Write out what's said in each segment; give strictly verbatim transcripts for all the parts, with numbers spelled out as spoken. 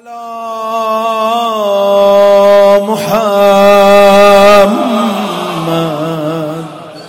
علی محمد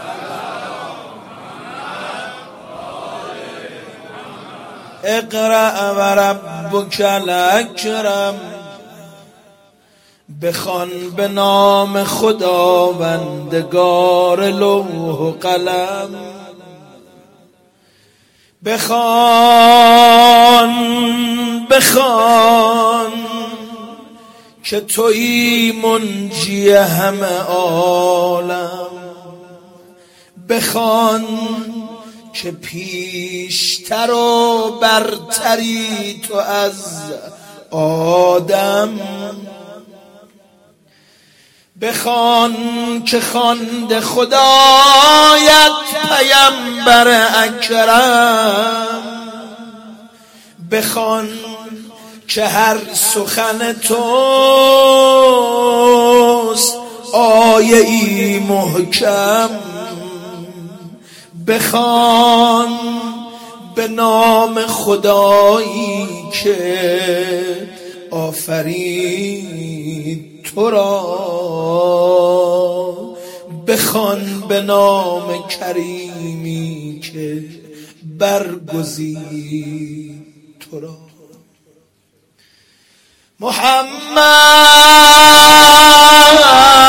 اقرأ و ربک الاکرم. بخوان به نام خداوندگار لوح و قلم. بخوان بخوان که تویی منجی همه عالم. بخوان که پیشتر و برتری تو از آدم. بخوان که خوانده خدایت پیامبر اکرم. بخوان که هر سخن توست آیه ای محکم. بخوان به نام خدایی که آفرید تو را. بخوان به نام کریمی که برگزید تو را. محمد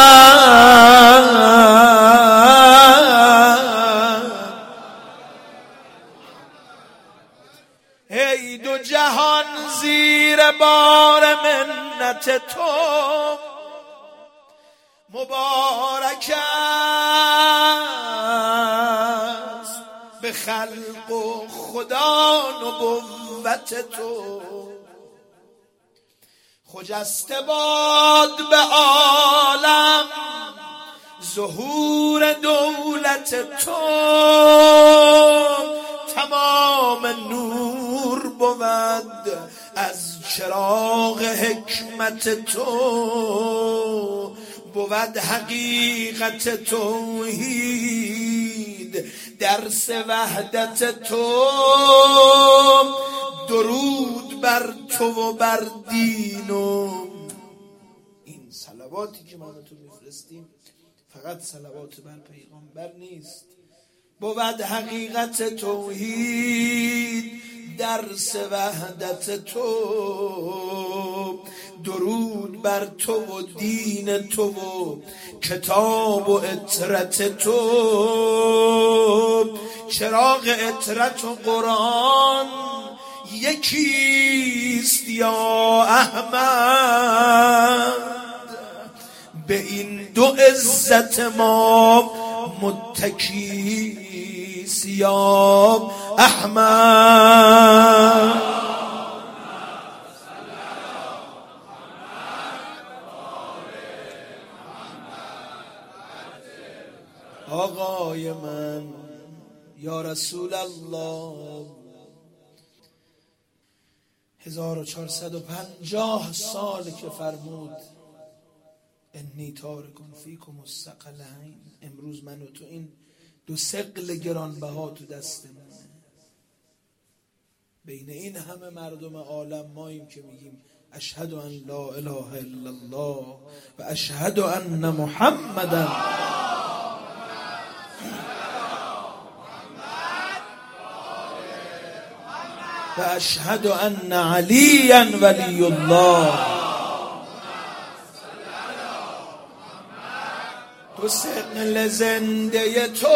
ای دو جهان زیر بار منت تو. مبارک است به خلق و خدا نبوت تو. خجسته باد به عالم ظهور دولت تو. تمام نور بود از چراغ حکمت تو. بود حقیقت توحید درس وحدت تو. درود بر تو و بر دین و این صلواتی که ما به تو میفرستیم فقط صلوات بر پیغمبر نیست. بود حقیقت توحید درس وحدت تو. درود بر تو و دین تو و کتاب و اطرت تو. چراغ اطرت و قرآن یکیست یا احمد. به این دو عزت ما متکیست یا احمد. آقای من یا رسول الله. هزار و چهارصد و پنجاه سال که فرمود انی تارکن فیکم الثقلین. امروز من و تو این دو ثقل گرانبها تو دستمونه. بین این همه مردم عالم ماییم که میگیم اشهد ان لا اله الا الله و اشهد ان محمدا و اشهد ان علیا ولی الله. دو ثقل زنده تو،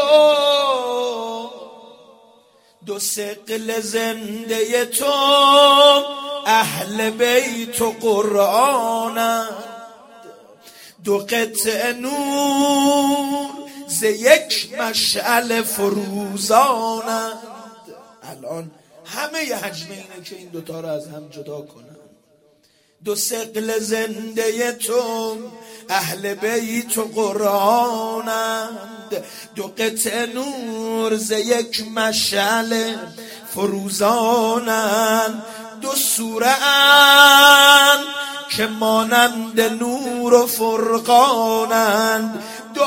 دو ثقل زنده تو اهل بیت و قرآنند. دو قطع نور ز یک مشعل فروزانند. الان همه ی حجم اینه که این دوتا رو از هم جدا کنن. دو ثقل زنده تو اهل بیت و قرآنند. دو قطع نور ز یک مشعل فروزانند. دو سوره اند که مانند نور و فرقانند. دو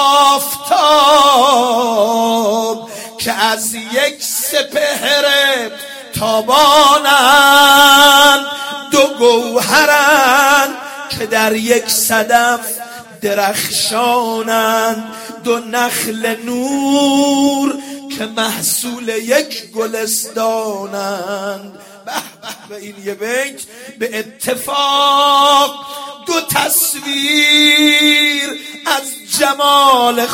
آفتاب که از یک سپهر تابانند. دو گوهرند که در یک صدف درخشانند، دو نخل نور که محصول یک گلستانند. به به این یه بیت به اتفاق دو تصویر از جمال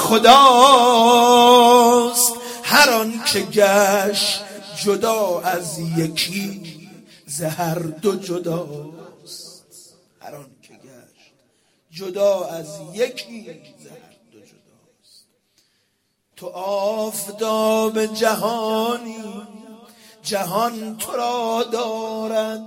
خداست، هر آن که گشت جدا از یکی ز هر دو جداست. هر آن که گشت جدا از یکی ز هر دو جداست. تو آفتاب جهانی جهان تو را دارد،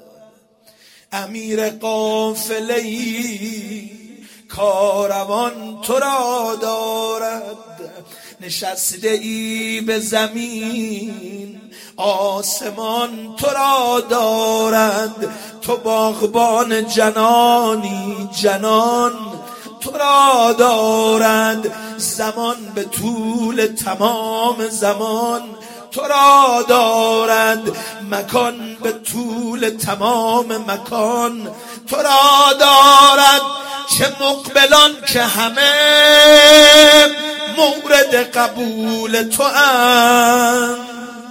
امیر قافله‌ای کاروان تو را دارد. نشسته ای به زمین آسمان تو را دارد، تو باغبان جنانی جنان تو را دارد. زمان به طول تمام زمان تو را دارد، مکان به طول تمام مکان تو را دارد. چه مقبلان که همه مورد قبول تو اند،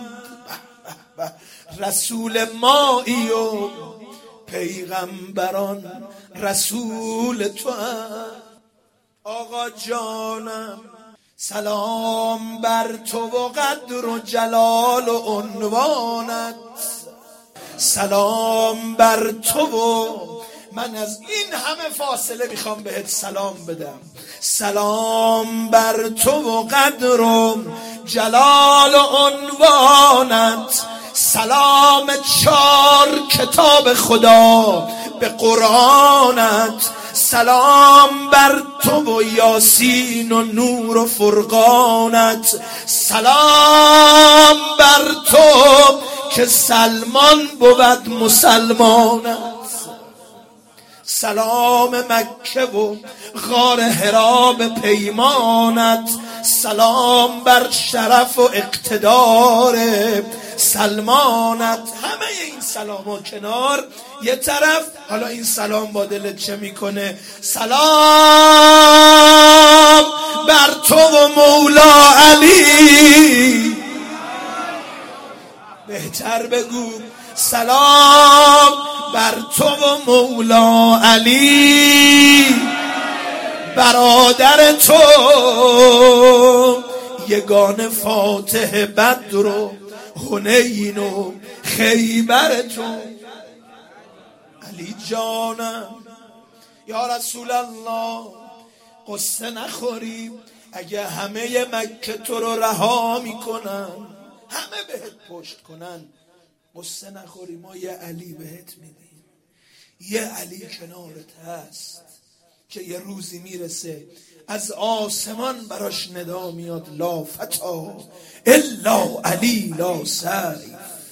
رسول مایی و پیغمبران رسول تو اند. آقا جانم سلام بر تو و قدر و جلال و عنوانت، سلام بر تو و من از این همه فاصله میخوام بهت سلام بدم. سلام بر تو و قدر و جلال و عنوانت، سلام چار کتاب خدا به قرآنت، سلام بر تو و یاسین و نور و فرقانت، سلام بر تو که سلمان بود مسلمانت، سلام مکه و غار حرا به پیمانت، سلام بر شرف و اقتدار سلمانت. همه این سلام و کنار یه طرف، حالا این سلام با دلت چه میکنه؟ سلام بر تو و مولا علی، بهتر بگو سلام بر تو و مولا علی، برادر تو یگان فاتح بدر و حنین و خیبر تو. علی جانم یا رسول الله قصه نخوری اگه همه مکه تو رو رها میکنن، همه بهت پشت کنن، قصه نخوری، ما یه علی بهت میدیم، یه علی کنارت هست که یه روزی میرسه از آسمان براش ندا میاد لا فتا الا علی لا سیف.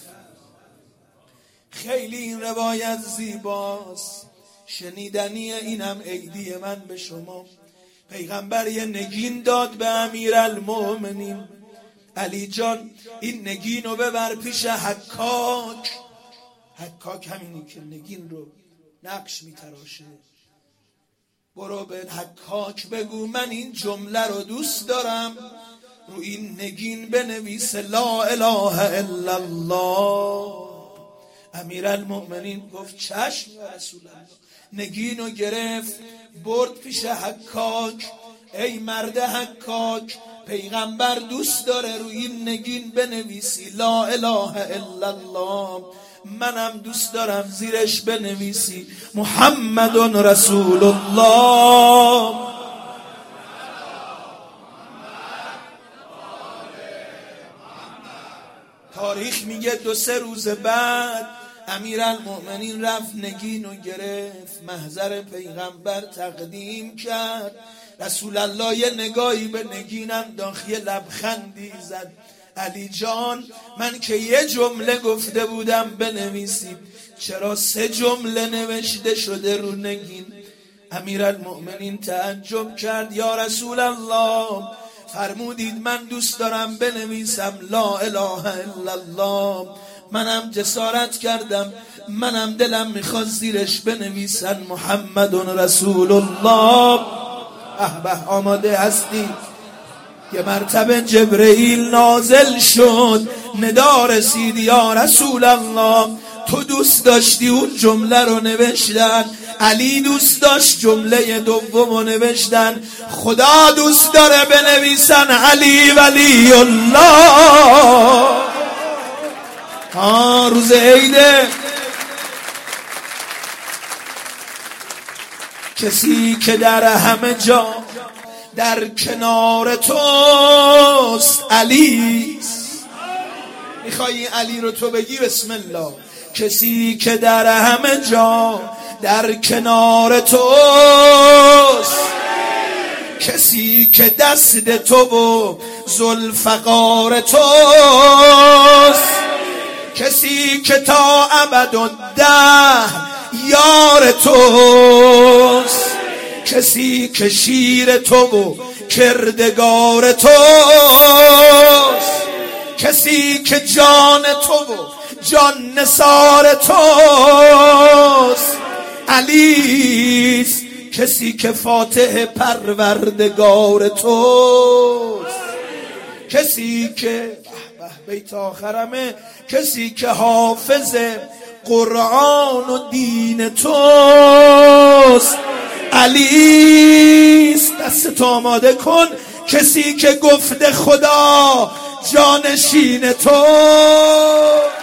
خیلی این روایت زیباست، شنیدنی اینم عیدی من به شما. پیغمبر یه نگین داد به امیرالمومنین، علی جان این نگین رو ببر پیش حکاک. حکاک همینی که نگین رو نقش میتراشه. برو به حکاک بگو من این جمله رو دوست دارم، رو این نگین بنویس لا اله الا الله. امیرالمومنین گفت چشم یا رسول الله. نگین رو گرفت برد پیش حکاک. ای مرد حکاک، پیغمبر دوست داره روی این نگین بنویسی لا اله الا الله، منم دوست دارم زیرش بنویسی محمد رسول الله. تاریخ میگه دو سه روز بعد امیرالمومنین رفت نگین و گرفت، محضر پیغمبر تقدیم کرد. رسول الله یه نگاهی به نگین انداخت، یه لبخندی زد. علی جان من که یه جمله گفته بودم بنویسیم، چرا سه جمله نوشته شده رو نگین؟ امیرالمومنین تعجب کرد. یا رسول الله فرمودید من دوست دارم بنویسم لا اله الا الله، منم جسارت کردم منم دلم میخواد زیرش بنویسن محمد رسول الله. احبه آماده هستی؟ یه مرتبه جبرئیل نازل شد، ندا رسید یا رسول الله تو دوست داشتی اون جمله رو نوشتن، علی دوست داشت جمله دوم رو نوشتن، خدا دوست داره بنویسن علی ولی الله. ها روز عیده، کسی که در همه جا در کنار توست علیست. میخوایی علی رو تو بگی؟ بسم الله. کسی که در همه جا در کنار توست، کسی که دست تو و ذوالفقار توست، کسی که تا ابدالدهر یار توست، کسی که شیر تو و کردگار توست، کسی که جان تو و جان نثار توست علیست، کسی که فاتح پروردگار توست، کسی که بیت آخرمه، کسی که حافظ قرآن و دین توست علیست. دستت آماده کن. کسی که گفته خدا جانشین تو